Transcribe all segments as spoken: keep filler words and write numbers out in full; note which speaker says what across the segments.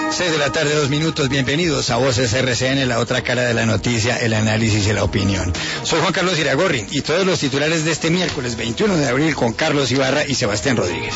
Speaker 1: Seis de la tarde, dos minutos. Bienvenidos a Voces R C N, la otra cara de la noticia, el análisis y la opinión. Soy Juan Carlos Iragorri y todos los titulares de este miércoles veintiuno de abril con Carlos Ibarra y Sebastián Rodríguez.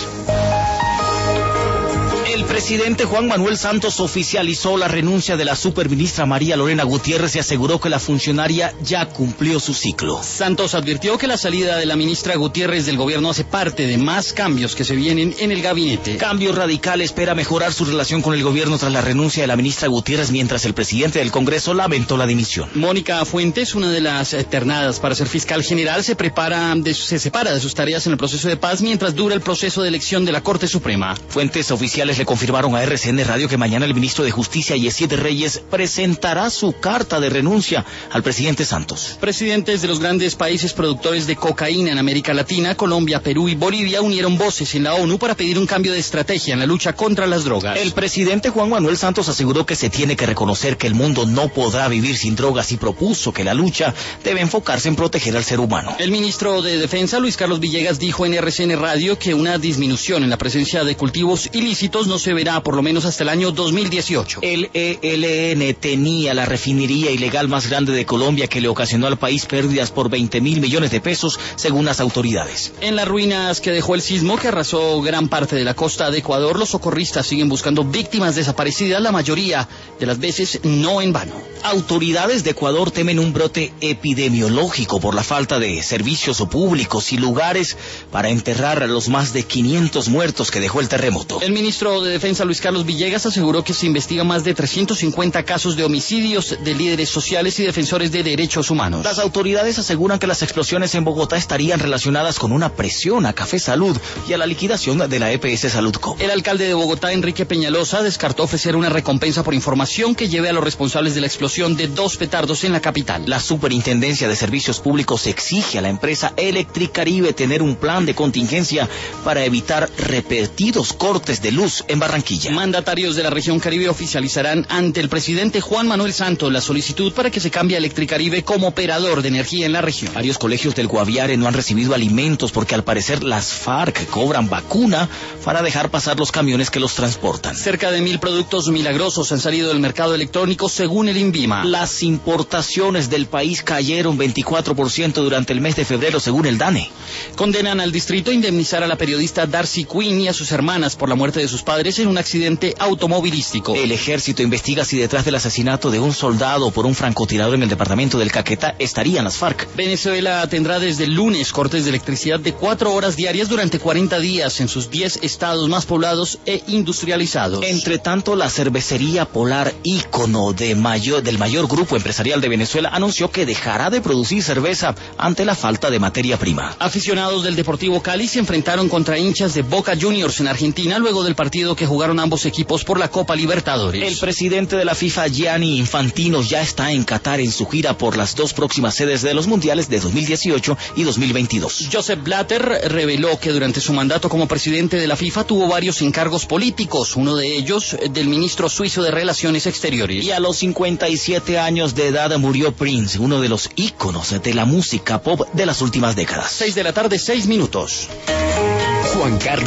Speaker 2: El presidente Juan Manuel Santos oficializó la renuncia de la superministra María Lorena Gutiérrez y aseguró que la funcionaria ya cumplió su ciclo.
Speaker 3: Santos advirtió que la salida de la ministra Gutiérrez del gobierno hace parte de más cambios que se vienen en el gabinete.
Speaker 2: Cambio Radical espera mejorar su relación con el gobierno tras la renuncia de la ministra Gutiérrez, mientras el presidente del Congreso lamentó la dimisión.
Speaker 3: Mónica Fuentes, una de las ternadas para ser fiscal general, se prepara de, se separa de sus tareas en el proceso de paz mientras dura el proceso de elección de la Corte Suprema.
Speaker 2: Fuentes oficiales le confirmaron a R C N Radio que mañana el ministro de Justicia, Yesied Reyes, presentará su carta de renuncia al presidente Santos.
Speaker 3: Presidentes de los grandes países productores de cocaína en América Latina, Colombia, Perú y Bolivia, unieron voces en la ONU para pedir un cambio de estrategia en la lucha contra las drogas.
Speaker 2: El presidente Juan Manuel Santos aseguró que se tiene que reconocer que el mundo no podrá vivir sin drogas y propuso que la lucha debe enfocarse en proteger al ser humano.
Speaker 3: El ministro de Defensa, Luis Carlos Villegas, dijo en R C N Radio que una disminución en la presencia de cultivos ilícitos no se verá por lo menos hasta el año dos mil dieciocho.
Speaker 2: El E L N tenía la refinería ilegal más grande de Colombia, que le ocasionó al país pérdidas por veinte mil millones de pesos, según las autoridades.
Speaker 3: En las ruinas que dejó el sismo que arrasó gran parte de la costa de Ecuador, los socorristas siguen buscando víctimas desaparecidas, la mayoría de las veces no en vano.
Speaker 2: Autoridades de Ecuador temen un brote epidemiológico por la falta de servicios públicos y lugares para enterrar a los más de quinientos muertos que dejó el terremoto.
Speaker 3: El ministro de Defensa, Luis Carlos Villegas, aseguró que se investigan más de trescientos cincuenta casos de homicidios de líderes sociales y defensores de derechos humanos.
Speaker 2: Las autoridades aseguran que las explosiones en Bogotá estarían relacionadas con una presión a Café Salud y a la liquidación de la E P S Saludco.
Speaker 3: El alcalde de Bogotá, Enrique Peñalosa, descartó ofrecer una recompensa por información que lleve a los responsables de la explosión de dos petardos en la capital.
Speaker 2: La Superintendencia de Servicios Públicos exige a la empresa Electricaribe tener un plan de contingencia para evitar repetidos cortes de luz en Barranquilla.
Speaker 3: Mandatarios de la región Caribe oficializarán ante el presidente Juan Manuel Santos la solicitud para que se cambie a Electricaribe como operador de energía en la región.
Speaker 2: Varios colegios del Guaviare no han recibido alimentos porque al parecer las FARC cobran vacuna para dejar pasar los camiones que los transportan.
Speaker 3: Cerca de mil productos milagrosos han salido del mercado electrónico según el INVIMA.
Speaker 2: Las importaciones del país cayeron veinticuatro por ciento durante el mes de febrero según el DANE.
Speaker 3: Condenan al distrito a indemnizar a la periodista Darcy Quinn y a sus hermanas por la muerte de sus padres en un accidente automovilístico.
Speaker 2: El ejército investiga si detrás del asesinato de un soldado por un francotirador en el departamento del Caquetá estarían las FARC.
Speaker 3: Venezuela tendrá desde el lunes cortes de electricidad de cuatro horas diarias durante cuarenta días en sus diez estados más poblados e industrializados.
Speaker 2: Entre tanto, la cervecería Polar, ícono de mayor, del mayor grupo empresarial de Venezuela, anunció que dejará de producir cerveza ante la falta de materia prima.
Speaker 3: Aficionados del Deportivo Cali se enfrentaron contra hinchas de Boca Juniors en Argentina luego del partido que jugaron ambos equipos por la Copa Libertadores.
Speaker 2: El presidente de la FIFA, Gianni Infantino, ya está en Qatar en su gira por las dos próximas sedes de los mundiales de dos mil dieciocho y dos mil veintidós.
Speaker 3: Joseph Blatter reveló que durante su mandato como presidente de la FIFA tuvo varios encargos políticos, uno de ellos del ministro suizo de Relaciones Exteriores.
Speaker 2: Y a los cincuenta y siete años de edad murió Prince, uno de los íconos de la música pop de las últimas décadas.
Speaker 3: Seis de la tarde, seis minutos.
Speaker 4: Juan Carlos